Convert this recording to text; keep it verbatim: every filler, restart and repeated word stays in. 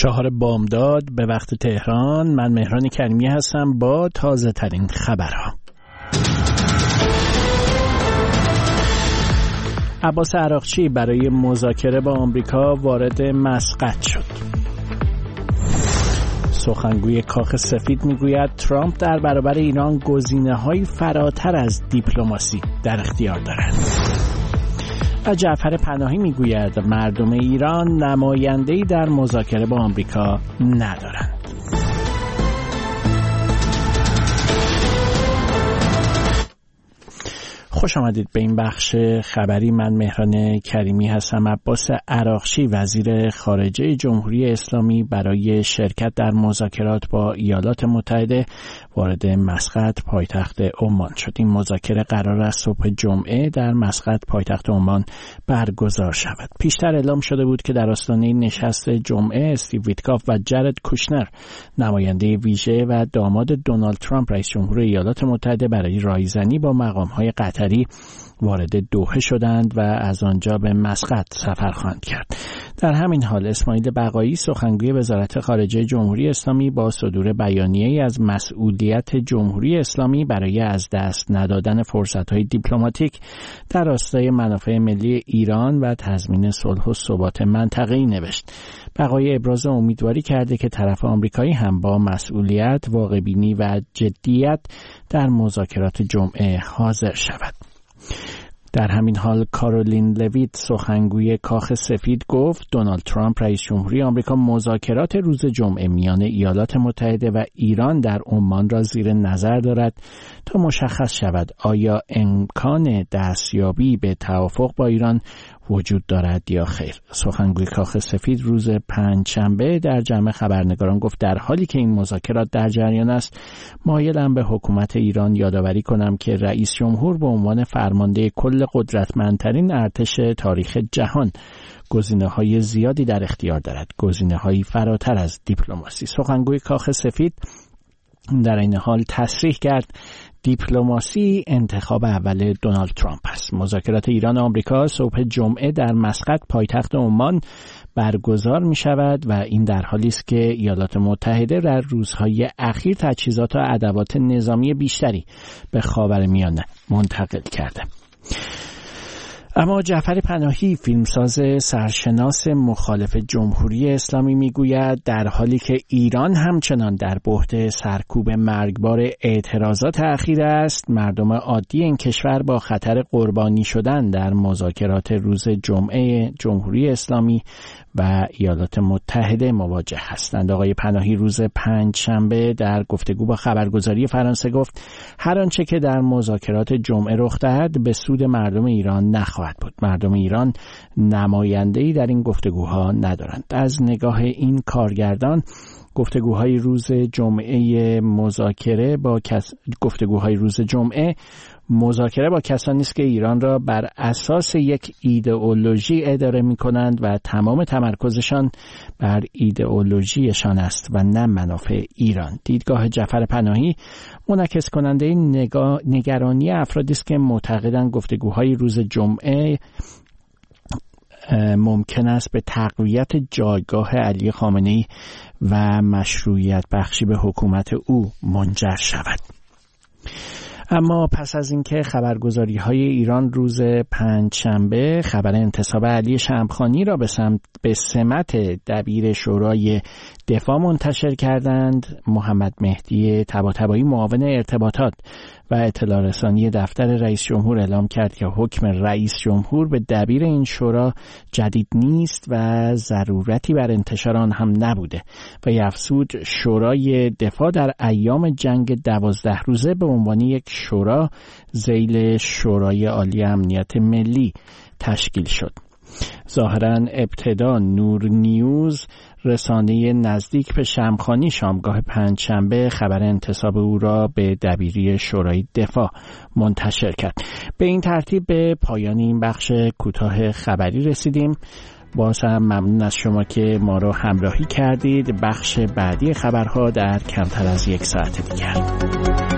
چهار بامداد به وقت تهران. من مهران کریمی هستم با تازه ترین خبرها. عباس عراقچی برای مذاکره با آمریکا وارد مسقط شد. سخنگوی کاخ سفید میگوید ترامپ در برابر ایران گزینه‌های فراتر از دیپلماسی در اختیار دارد. و جعفر پناهی میگوید مردم ایران نماینده‌ای در مذاکره با آمریکا ندارند. خوش آمدید به این بخش خبری. من مهران کریمی هستم. عباس عراقچی وزیر خارجه جمهوری اسلامی برای شرکت در مذاکرات با ایالات متحده وارد مسقط پایتخت عمان شد. این مذاکره قرار است صبح جمعه در مسقط پایتخت عمان برگزار شود. پیشتر اعلام شده بود که در آستانه نشست جمعه استیو ویتکاف و جرد کوشنر نماینده ویژه و داماد دونالد ترامپ رئیس جمهور ایالات متحده برای رایزنی با مقام‌های قطری وارد دوحه شدند و از آنجا به مسقط سفر خواهند کرد. در همین حال اسماعیل بقایی سخنگوی وزارت خارجه جمهوری اسلامی با صدور بیانیه‌ای از مسئولیت جمهوری اسلامی برای از دست ندادن فرصت‌های دیپلماتیک در راستای منافع ملی ایران و تضمین صلح و ثبات منطقه‌ای نوشت. بقایی ابراز امیدواری کرده که طرف آمریکایی هم با مسئولیت، واقع‌بینی و جدیت در مذاکرات جمعه حاضر شود. در همین حال کارولین لویت سخنگوی کاخ سفید گفت دونالد ترامپ رئیس جمهوری آمریکا مذاکرات روز جمعه میان ایالات متحده و ایران در عمان را زیر نظر دارد تا مشخص شود آیا امکان دستیابی به توافق با ایران وجود دارد یا خیر. سخنگوی کاخ سفید روز پنجشنبه در جمع خبرنگاران گفت در حالی که این مذاکرات در جریان است مایلم به حکومت ایران یادآوری کنم که رئیس جمهور به عنوان فرمانده کل قدرتمندترین ارتش تاریخ جهان گزینه‌های زیادی در اختیار دارد، گزینه‌هایی فراتر از دیپلماسی. سخنگوی کاخ سفید در این حال تصریح کرد دیپلماسی انتخاب اول دونالد ترامپ است. مذاکرات ایران و آمریکا صبح جمعه در مسقط پایتخت عمان برگزار می شود و این در حالی است که ایالات متحده در روزهای اخیر تجهیزات و ادوات نظامی بیشتری به خاورمیانه منتقل کرده. اما جعفر پناهی فیلمساز سرشناس مخالف جمهوری اسلامی میگوید در حالی که ایران همچنان در بحت سرکوب مرگبار اعتراضات اخیر است، مردم عادی این کشور با خطر قربانی شدن در مذاکرات روز جمعه جمهوری اسلامی و ایالات متحده مواجه هستند. آقای پناهی روز پنج شنبه در گفتگو با خبرگزاری فرانسه گفت هر آنچه که در مذاکرات جمعه رخ دهد به سود مردم ایران نخواهد بود. مردم ایران نماینده‌ای در این گفتگوها ندارند. از نگاه این کارگردان گفتگوهای روز جمعه مذاکره با کس... گفتگوهای روز جمعه مذاکره با کسانی است که ایران را بر اساس یک ایدئولوژی اداره می‌کنند و تمام تمرکزشان بر ایدئولوژیشان است و نه منافع ایران. دیدگاه جعفر پناهی منعکس کننده نگاه... نگرانی افرادی است که معتقدند گفتگوهای روز جمعه ممکن است به تقویت جایگاه علی خامنه‌ای و مشروعیت بخشی به حکومت او منجر شود. اما پس از اینکه خبرگزاری‌های ایران روز پنجشنبه خبر انتصاب علی شمخانی را به سمت به سمت دبیر شورای دفاع منتشر کردند، محمد مهدی طباطبایی معاون ارتباطات و اطلاع رسانی دفتر رئیس جمهور اعلام کرد که حکم رئیس جمهور به دبیر این شورا جدید نیست و ضرورتی بر انتشار آن هم نبوده و افزود شورای دفاع در ایام جنگ دوازده روزه به عنوان یک شورا ذیل شورای عالی امنیت ملی تشکیل شد. ظاهراً ابتدا نور نیوز رسانه نزدیک به شمخانی شامگاه پنجشنبه خبر انتصاب او را به دبیری شورای دفاع منتشر کرد. به این ترتیب به پایان این بخش کوتاه خبری رسیدیم. باز هم ممنون از شما که ما را همراهی کردید. بخش بعدی خبرها در کمتر از یک ساعت دیگر.